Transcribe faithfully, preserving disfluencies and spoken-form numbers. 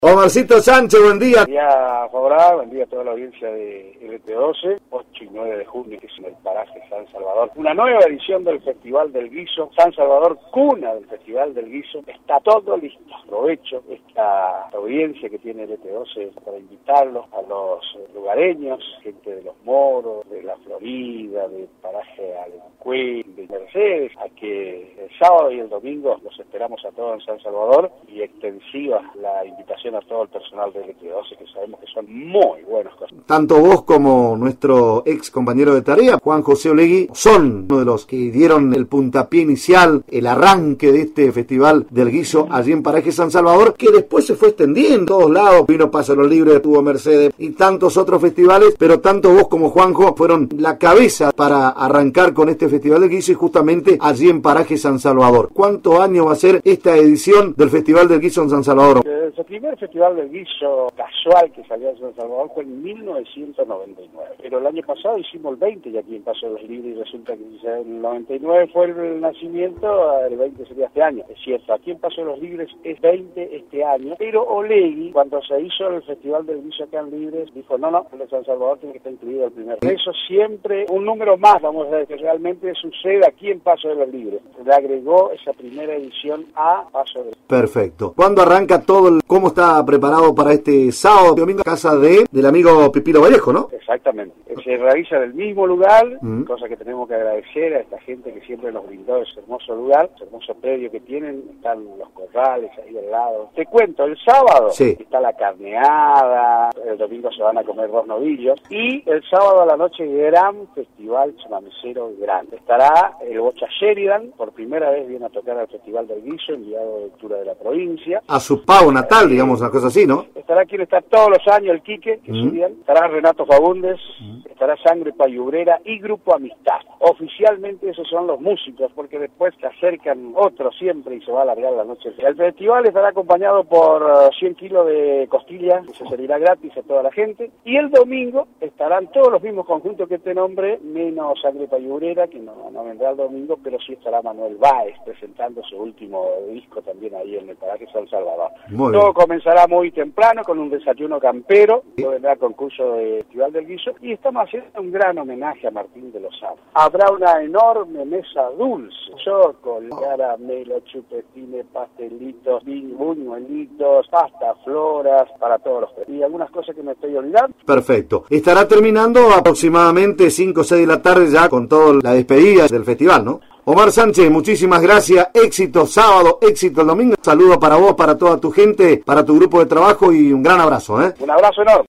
Omarcito Sánchez, buen día. Buen día, favorable, buen día a toda la audiencia de R T doce, ocho y nueve de junio, que es en el paraje San Salvador. Una nueva edición del Festival del Guiso, San Salvador, cuna del Festival del Guiso. Está todo listo. Aprovecho esta audiencia que tiene R T doce para invitarlos a los lugareños, gente de Los Moros, de la Florida, del paraje Alencuén, de Mercedes, a que el sábado y el domingo los esperamos a todos en San Salvador, y extensiva la invitación a todo el personal de R T doce, que sabemos que son muy buenos. Tanto vos como nuestro ex compañero de tarea, Juan José Olegui, son uno de los que dieron el puntapié inicial, el arranque de este Festival del Guiso allí en Paraje San Salvador, que después se fue extendiendo a todos lados. Vino Pásalo Libre, tuvo Mercedes y tantos otros festivales, pero tanto vos como Juanjo fueron la cabeza para arrancar con este Festival del Guiso, y justamente allí en Paraje San Salvador. ¿Cuánto año va a ser esta edición del Festival del Guiso en San Salvador? El primer Festival del Guiso casual que salió en San Salvador fue en mil novecientos noventa y nueve, pero el año pasado hicimos el veinte y aquí en Paso de los Libres, y resulta que el noventa y nueve fue el nacimiento, el veinte sería este año. Es cierto, aquí en Paso de los Libres es veinte este año, pero Olegui, cuando se hizo el Festival del Guiso acá en Libres, dijo no, no, el de San Salvador tiene que estar incluido el primer. Eso siempre, un número más, vamos a ver, que realmente sucede aquí en Paso de los Libres. Se le agregó esa primera edición a Paso de los Libres. Perfecto. ¿Cuándo arranca todo el, cómo está preparado para este sábado y domingo? Casa de del amigo Pipino Vallejo, ¿no? Exactamente. Se realiza en el mismo lugar, Mm. cosa que tenemos que agradecer a esta gente que siempre nos brindó ese hermoso lugar, ese hermoso predio que tienen. Están los corrales ahí al lado. Te cuento, el sábado Sí. está la carneada, el domingo se van a comer dos novillos, y el sábado a la noche gran festival chamamecero grande. Estará el Bocha Sheridan, por primera vez viene a tocar al Festival del Guiso, enviado de lectura de la provincia. A su pavo natal, digamos, una cosa así, ¿no? Estará quien está todos los años, el Quique, que Mm. Sheridan. Estará Renato Fagundes, Mm. estará Sangre Payubrera y Grupo Amistad. Oficialmente esos son los músicos, porque después se acercan otros siempre y se va a alargar la noche. El festival estará acompañado por uh, cien kilos de costilla, que se servirá gratis a toda la gente. Y el domingo estarán todos los mismos conjuntos que este nombre, menos Sangre Payubrera, que no, no vendrá el domingo, pero sí estará Manuel Báez presentando su último disco también ahí en el paraje San Salvador. Muy Todo bien. comenzará muy temprano con un desayuno campero, luego vendrá el concurso de Festival del Guiso, y estamos haciendo un gran homenaje a Martín de los Andes. Habrá una enorme mesa dulce, chocolate, caramelo, chupetines, pastelitos, buñuelitos, pasta, floras, para todos los y algunas cosas que me estoy olvidando. Perfecto. Estará terminando aproximadamente cinco o seis de la tarde ya con toda la despedida del festival, ¿no? Omar Sánchez, muchísimas gracias. Éxito sábado, éxito el domingo. Saludos para vos, para toda tu gente, para tu grupo de trabajo, y un gran abrazo, ¿eh? Un abrazo enorme.